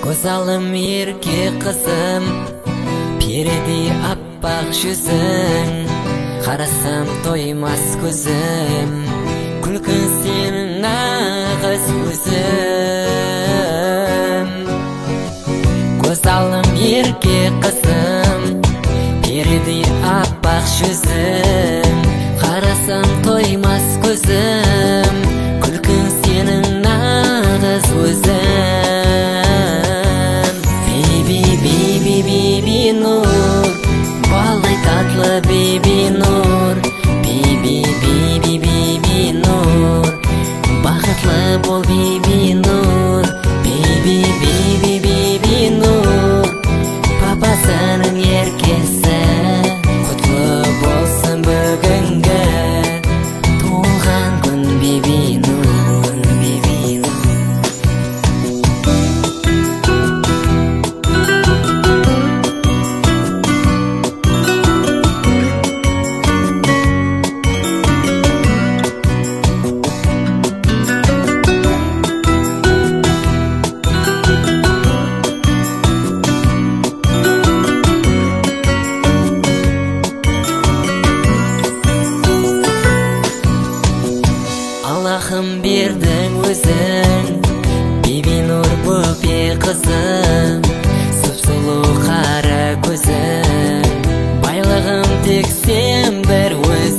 Көзалым ерке қызым, передей аппақ жүзің, қарасам тоймас көзім, күлкің сенің нағыз өзім. Көзалым ерке қызым, передей аппақ жүзің, қарасам тоймас көзім, күлкің сенің нағыз өзім. Биби нур, балдай татлы биби нур, биби нур, бақытлы бол биби нур, биби нур, папасының еркесі, құтлы болсын бүгінгі туылған күн биби нур, биби нур. Аллахым бердің өзің, биби нур бөпе қызым, сұп-сұлу қара көзің, байлығым тек сен бір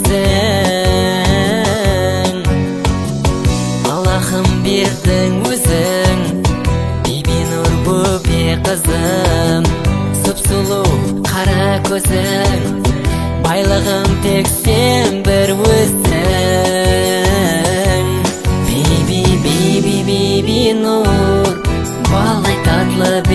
өзің. Аллахым бердің өзің, биби нур бөпе қызым, сұп-сұлу қара көзің, байлығым тек сен бір өзің. Биби нур, балдай татлы